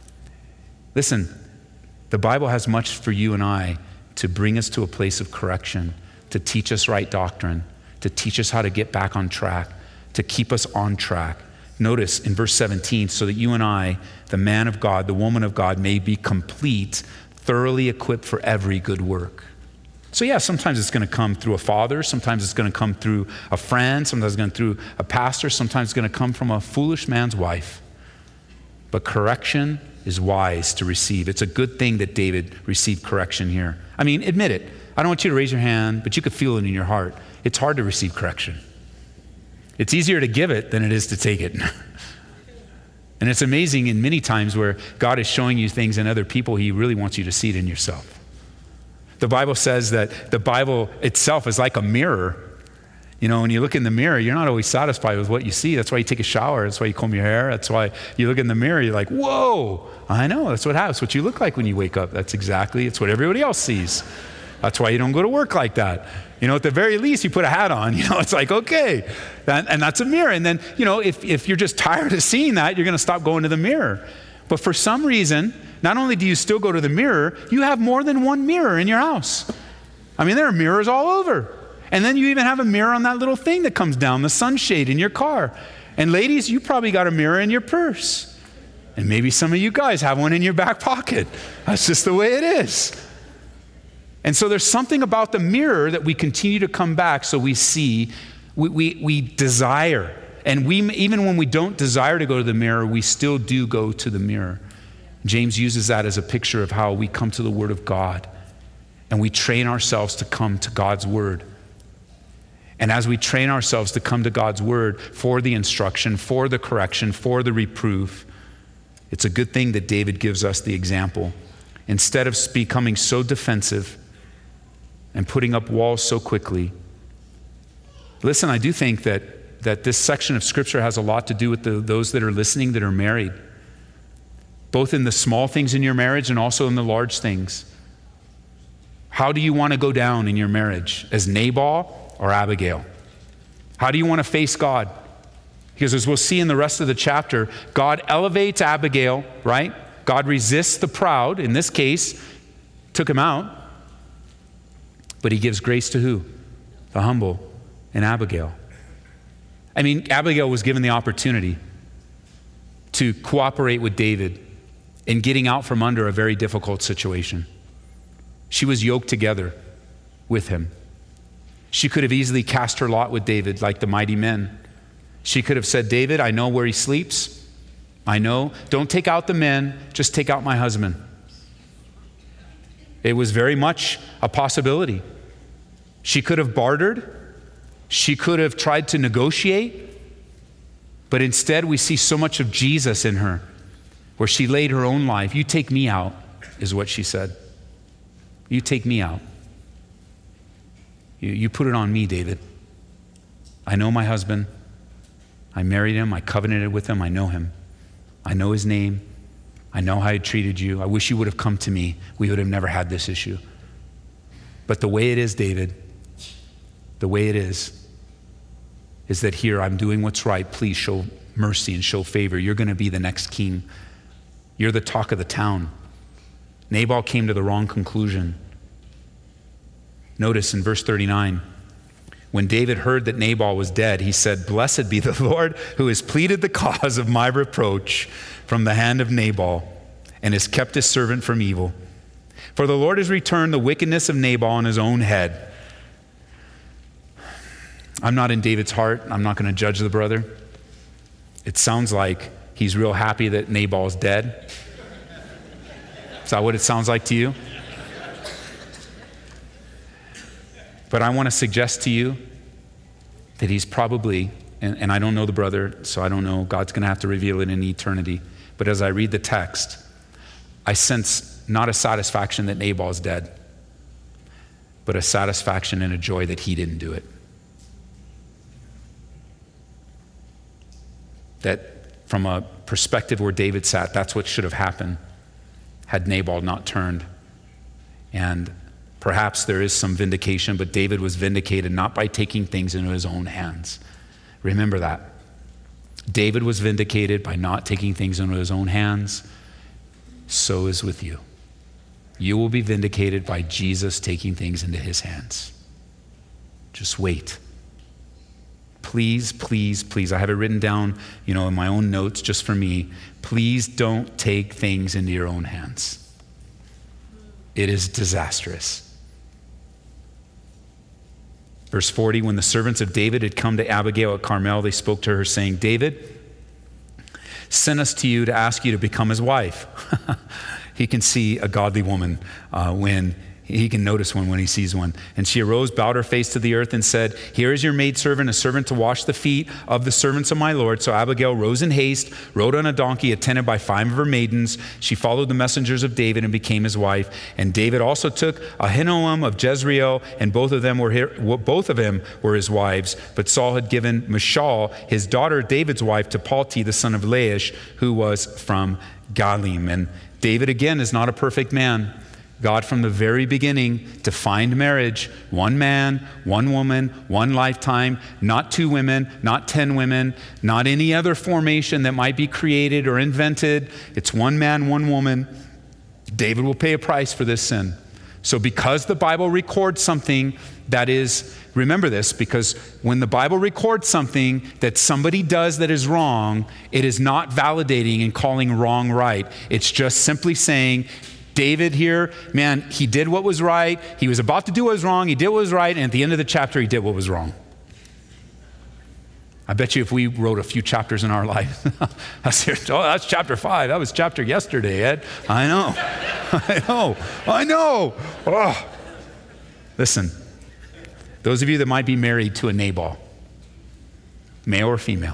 Listen, the Bible has much for you and I to bring us to a place of correction, to teach us right doctrine, to teach us how to get back on track, to keep us on track. Notice in verse seventeen, so that you and I, the man of God, the woman of God, may be complete, thoroughly equipped for every good work. So yeah, sometimes it's going to come through a father, sometimes it's going to come through a friend, sometimes it's going to come through a pastor, sometimes it's going to come from a foolish man's wife. But correction is wise to receive. It's a good thing that David received correction here. I mean, admit it. I don't want you to raise your hand, but you could feel it in your heart. It's hard to receive correction. It's easier to give it than it is to take it. And it's amazing in many times where God is showing you things in other people, he really wants you to see it in yourself. The Bible says that the Bible itself is like a mirror. You know, when you look in the mirror, you're not always satisfied with what you see. That's why you take a shower. That's why you comb your hair. That's why you look in the mirror, you're like, whoa, I know, that's what happens. That's what you look like when you wake up. That's exactly, it's what everybody else sees. That's why you don't go to work like that. You know, at the very least, you put a hat on. You know, it's like, okay, that, and that's a mirror. And then, you know, if, if you're just tired of seeing that, you're going to stop going to the mirror. But for some reason, not only do you still go to the mirror, you have more than one mirror in your house. I mean, there are mirrors all over. And then you even have a mirror on that little thing that comes down, the sunshade in your car. And ladies, you probably got a mirror in your purse. And maybe some of you guys have one in your back pocket. That's just the way it is. And so there's something about the mirror that we continue to come back so we see, we, we, we desire. And we, even when we don't desire to go to the mirror, we still do go to the mirror. James uses that as a picture of how we come to the Word of God and we train ourselves to come to God's Word. And as we train ourselves to come to God's Word for the instruction, for the correction, for the reproof, it's a good thing that David gives us the example. Instead of becoming so defensive and putting up walls so quickly. Listen, I do think that, that this section of Scripture has a lot to do with the, those that are listening that are married, both in the small things in your marriage and also in the large things. How do you want to go down in your marriage? As Nabal or Abigail? How do you want to face God? Because as we'll see in the rest of the chapter, God elevates Abigail, right? God resists the proud. In this case, took him out. But he gives grace to who? The humble in Abigail. I mean, Abigail was given the opportunity to cooperate with David in getting out from under a very difficult situation. She was yoked together with him. She could have easily cast her lot with David like the mighty men. She could have said, David, I know where he sleeps. I know. Don't take out the men, just take out my husband. It was very much a possibility. She could have bartered. She could have tried to negotiate. But instead, we see so much of Jesus in her. where she laid her own life. You take me out, is what she said. You take me out. You, you put it on me, David. I know my husband. I married him. I covenanted with him. I know him. I know his name. I know how he treated you. I wish you would have come to me. We would have never had this issue. But the way it is, David, the way it is, is that here I'm doing what's right. Please show mercy and show favor. You're going to be the next king. You're the talk of the town. Nabal came to the wrong conclusion. Notice in verse thirty-nine, when David heard that Nabal was dead, he said, "Blessed be the Lord who has pleaded the cause of my reproach from the hand of Nabal and has kept his servant from evil. For the Lord has returned the wickedness of Nabal on his own head." I'm not in David's heart. I'm not going to judge the brother. It sounds like he's real happy that Nabal's dead. Is that what it sounds like to you? But I want to suggest to you that he's probably, and, and I don't know the brother, so I don't know, God's going to have to reveal it in eternity. But as I read the text, I sense not a satisfaction that Nabal's dead, but a satisfaction and a joy that he didn't do it. That from a perspective where David sat, that's what should have happened had Nabal not turned. And perhaps there is some vindication, but David was vindicated not by taking things into his own hands. Remember that. David was vindicated by not taking things into his own hands. So is with you. You will be vindicated by Jesus taking things into his hands. Just wait. Please, please, please. I have it written down, you know, in my own notes just for me. Please don't take things into your own hands. It is disastrous. Verse forty, when the servants of David had come to Abigail at Carmel, they spoke to her saying, "David sent us to you to ask you to become his wife." He can see a godly woman uh, when he can notice one when he sees one. "And she arose, bowed her face to the earth, and said, 'Here is your maidservant, a servant to wash the feet of the servants of my Lord.' So Abigail rose in haste, rode on a donkey, attended by five of her maidens. She followed the messengers of David and became his wife. And David also took Ahinoam of Jezreel, and both of them were here, both of them were his wives. But Saul had given Michal, his daughter David's wife, to Palti, the son of Laish, who was from Galim." And David again is not a perfect man. God from the very beginning defined marriage, one man, one woman, one lifetime, not two women, not ten women, not any other formation that might be created or invented. It's one man, one woman. David will pay a price for this sin. So because the Bible records something that is, remember this, because when the Bible records something that somebody does that is wrong, it is not validating and calling wrong right. It's just simply saying, David here, man, he did what was right. He was about to do what was wrong. He did what was right. And at the end of the chapter, he did what was wrong. I bet you if we wrote a few chapters in our life, I said, "Oh, that's chapter five. That was chapter yesterday, Ed." I know. I know. I know. Oh. Listen, those of you that might be married to a Nabal, male or female,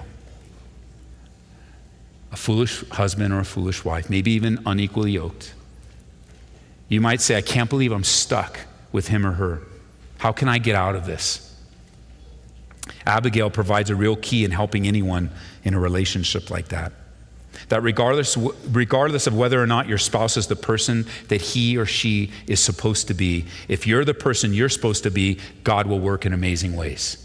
a foolish husband or a foolish wife, maybe even unequally yoked, you might say, "I can't believe I'm stuck with him or her. How can I get out of this?" Abigail provides a real key in helping anyone in a relationship like that. That regardless, regardless of whether or not your spouse is the person that he or she is supposed to be, if you're the person you're supposed to be, God will work in amazing ways.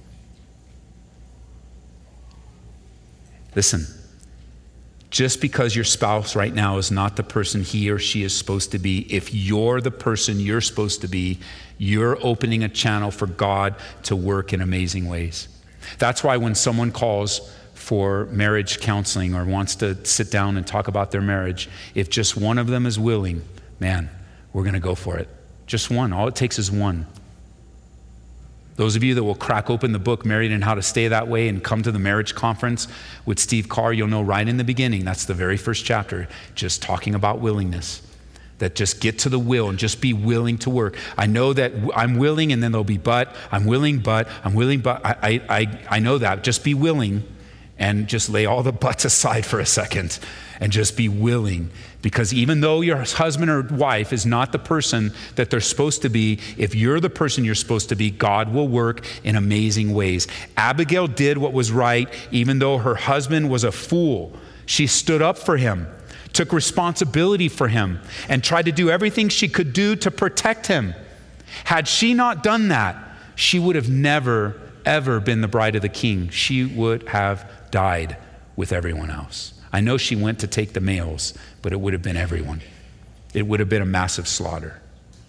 Listen. Just because your spouse right now is not the person he or she is supposed to be, if you're the person you're supposed to be, you're opening a channel for God to work in amazing ways. That's why when someone calls for marriage counseling or wants to sit down and talk about their marriage, if just one of them is willing, man, we're going to go for it. Just one. All it takes is one. Those of you that will crack open the book, Married and How to Stay That Way, and come to the marriage conference with Steve Carr, you'll know right in the beginning, that's the very first chapter, just talking about willingness. That just get to the will and just be willing to work. I know that I'm willing, and then there'll be but, I'm willing, but, I'm willing, but, I, I, I know that. Just be willing, and just lay all the butts aside for a second and just be willing. Because even though your husband or wife is not the person that they're supposed to be, if you're the person you're supposed to be, God will work in amazing ways. Abigail did what was right, even though her husband was a fool. She stood up for him, took responsibility for him, and tried to do everything she could do to protect him. Had she not done that, she would have never, ever been the bride of the king. She would have died with everyone else. I know she went to take the males, but it would have been everyone. It would have been a massive slaughter.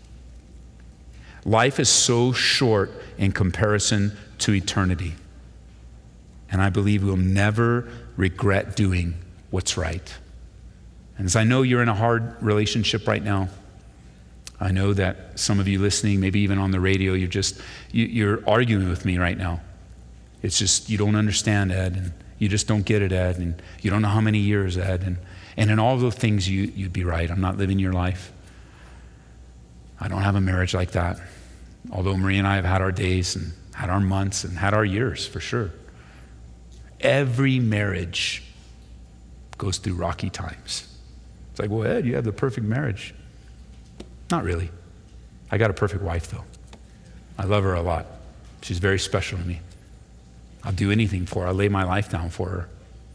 Life is so short in comparison to eternity. And I believe we'll never regret doing what's right. And as I know you're in a hard relationship right now, I know that some of you listening, maybe even on the radio, you're just, you, you're arguing with me right now. It's just, you don't understand, Ed, and you just don't get it, Ed, and you don't know how many years, Ed, and, and in all those things, you, you'd be right. I'm not living your life. I don't have a marriage like that. Although Marie and I have had our days and had our months and had our years, for sure. Every marriage goes through rocky times. It's like, well, Ed, you have the perfect marriage. Not really. I got a perfect wife, though. I love her a lot. She's very special to me. I'll do anything for her. I'll lay my life down for her.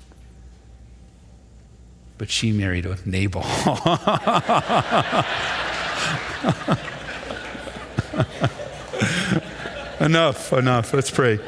But she married a Nabal. Enough, enough. Let's pray.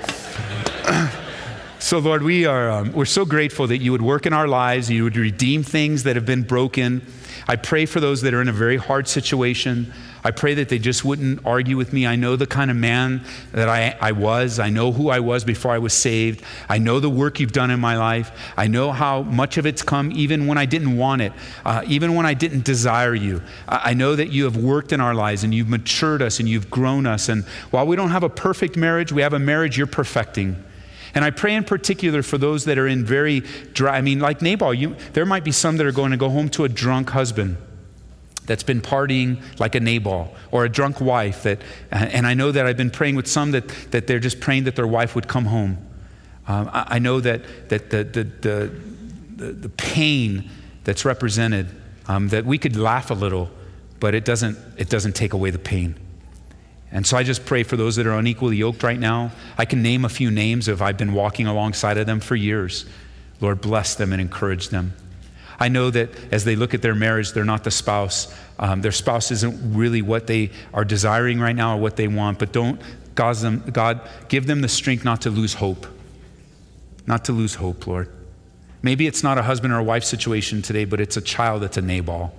So, Lord, we are um, we're so grateful that you would work in our lives. You would redeem things that have been broken. I pray for those that are in a very hard situation. I pray that they just wouldn't argue with me. I know the kind of man that I, I was. I know who I was before I was saved. I know the work you've done in my life. I know how much of it's come even when I didn't want it, uh, even when I didn't desire you. I, I know that you have worked in our lives and you've matured us and you've grown us. And while we don't have a perfect marriage, we have a marriage you're perfecting. And I pray in particular for those that are in very dry, I mean, like Nabal, you, there might be some that are going to go home to a drunk husband that's been partying like a Nabal, or a drunk wife that, and I know that I've been praying with some that, that they're just praying that their wife would come home. Um, I, I know that, that the, the, the, the, the pain that's represented, um, that we could laugh a little, but it doesn't, it doesn't take away the pain. And so I just pray for those that are unequally yoked right now. I can name a few names of I've been walking alongside of them for years. Lord, bless them and encourage them. I know that as they look at their marriage, they're not the spouse. Um, their spouse isn't really what they are desiring right now or what they want, but don't, God, them, God, give them the strength not to lose hope. Not to lose hope, Lord. Maybe it's not a husband or a wife situation today, but it's a child that's a Nabal.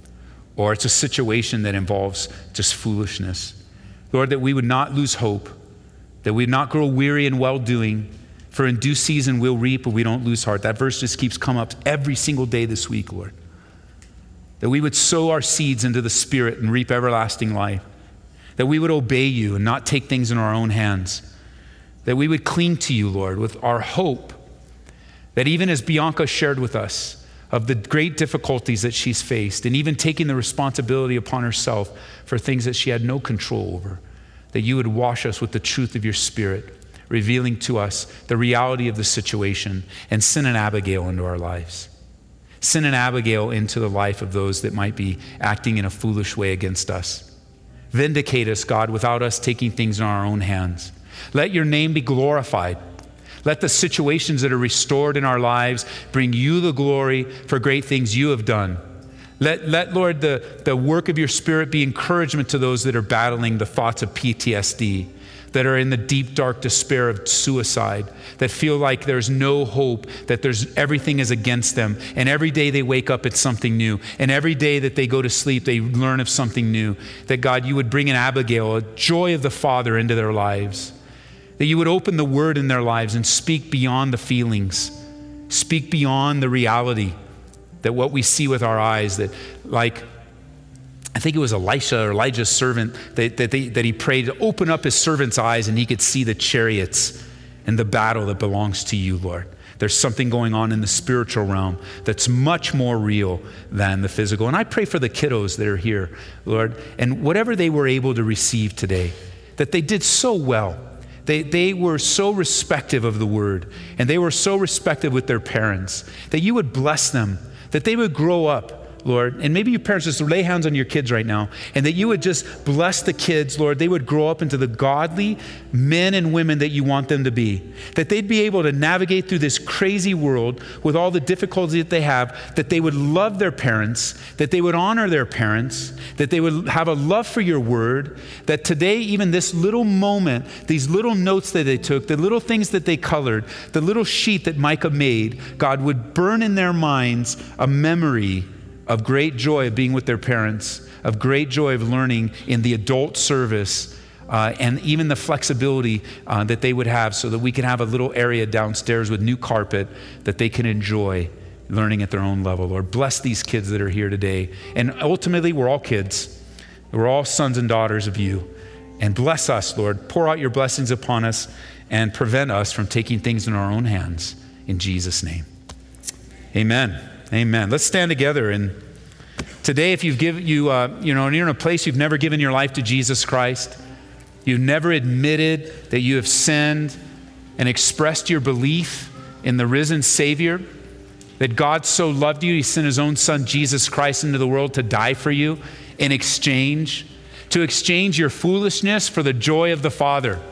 Or it's a situation that involves just foolishness. Lord, that we would not lose hope, that we would not grow weary in well-doing, for in due season we'll reap if we don't lose heart. That verse just keeps coming up every single day this week, Lord. That we would sow our seeds into the Spirit and reap everlasting life. That we would obey you and not take things in our own hands. That we would cling to you, Lord, with our hope. That even as Bianca shared with us, of the great difficulties that she's faced, and even taking the responsibility upon herself for things that she had no control over, that you would wash us with the truth of your Spirit, revealing to us the reality of the situation, and send an Abigail into our lives. Send an Abigail into the life of those that might be acting in a foolish way against us. Vindicate us, God, without us taking things in our own hands. Let your name be glorified. Let the situations that are restored in our lives bring you the glory for great things you have done. Let, let Lord, the, the work of your Spirit be encouragement to those that are battling the thoughts of P T S D, that are in the deep, dark despair of suicide, that feel like there's no hope, that there's everything is against them. And every day they wake up, it's something new. And every day that they go to sleep, they learn of something new. That God, you would bring an Abigail, a joy of the Father into their lives. That you would open the word in their lives and speak beyond the feelings, speak beyond the reality, that what we see with our eyes, that like, I think it was Elisha or Elijah's servant, that, that, they, that he prayed to open up his servant's eyes and he could see the chariots and the battle that belongs to you, Lord. There's something going on in the spiritual realm that's much more real than the physical. And I pray for the kiddos that are here, Lord, and whatever they were able to receive today, that they did so well, they, they were so respective of the word, and they were so respective with their parents, that you would bless them, that they would grow up, Lord, and maybe you parents just lay hands on your kids right now, and that you would just bless the kids, Lord. They would grow up into the godly men and women that you want them to be, that they'd be able to navigate through this crazy world with all the difficulties that they have, that they would love their parents, that they would honor their parents, that they would have a love for your word, that today, even this little moment, these little notes that they took, the little things that they colored, the little sheet that Micah made, God, would burn in their minds a memory of great joy of being with their parents, of great joy of learning in the adult service, uh, and even the flexibility uh, that they would have so that we can have a little area downstairs with new carpet that they can enjoy learning at their own level. Lord, bless these kids that are here today. And ultimately, we're all kids. We're all sons and daughters of you. And bless us, Lord. Pour out your blessings upon us and prevent us from taking things in our own hands. In Jesus' name. Amen. Amen. Let's stand together. And today, if you've given you, uh, you know, and you're in a place you've never given your life to Jesus Christ, you've never admitted that you have sinned and expressed your belief in the risen Savior, that God so loved you, he sent his own son, Jesus Christ, into the world to die for you in exchange, to exchange your foolishness for the joy of the Father.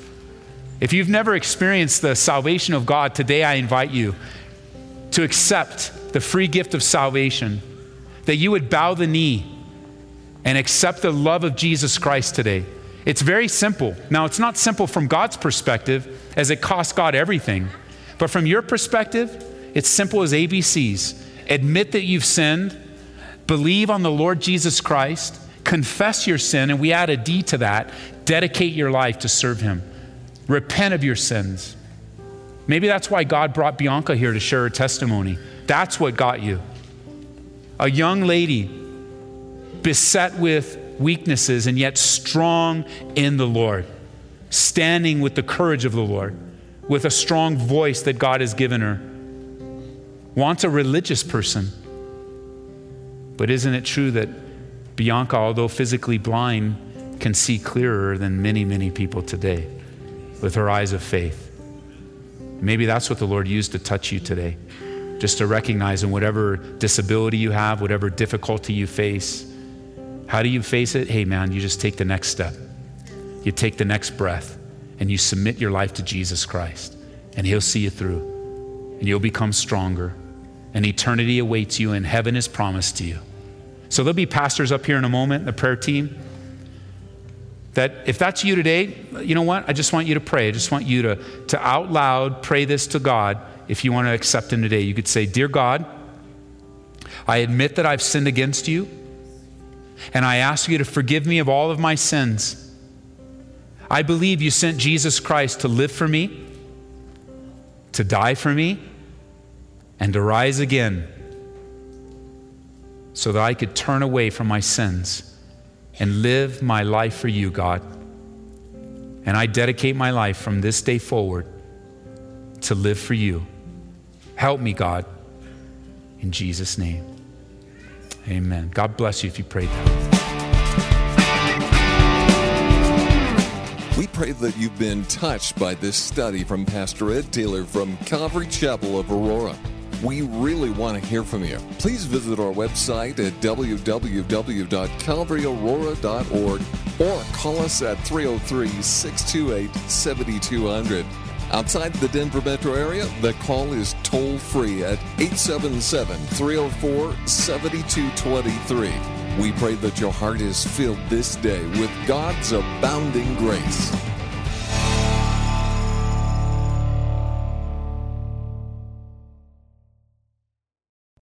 If you've never experienced the salvation of God, today I invite you to accept the free gift of salvation, that you would bow the knee and accept the love of Jesus Christ today. It's very simple. Now, it's not simple from God's perspective, as it costs God everything. But from your perspective, it's simple as A B Cs. Admit that you've sinned, believe on the Lord Jesus Christ, confess your sin, and we add a D to that, dedicate your life to serve him. Repent of your sins. Maybe that's why God brought Bianca here to share her testimony. That's what got you. A young lady beset with weaknesses and yet strong in the Lord, standing with the courage of the Lord, with a strong voice that God has given her. Wants a religious person. But isn't it true that Bianca, although physically blind, can see clearer than many, many people today with her eyes of faith? Maybe that's what the Lord used to touch you today. Just to recognize in whatever disability you have, whatever difficulty you face, how do you face it? Hey man, you just take the next step. You take the next breath and you submit your life to Jesus Christ, and he'll see you through and you'll become stronger, and eternity awaits you and heaven is promised to you. So there'll be pastors up here in a moment, the prayer team, that if that's you today, you know what? I just want you to pray. I just want you to, to out loud pray this to God. If you want to accept him today, you could say, Dear God, I admit that I've sinned against you, and I ask you to forgive me of all of my sins. I believe you sent Jesus Christ to live for me, to die for me, and to rise again so that I could turn away from my sins and live my life for you, God. And I dedicate my life from this day forward to live for you. Help me, God, in Jesus' name. Amen. God bless you if you prayed that. We pray that you've been touched by this study from Pastor Ed Taylor from Calvary Chapel of Aurora. We really want to hear from you. Please visit our website at w w w dot calvary aurora dot org or call us at three oh three, six two eight, seven two zero zero. Outside the Denver metro area, the call is toll-free at eight seven seven, three oh four, seven two two three. We pray that your heart is filled this day with God's abounding grace.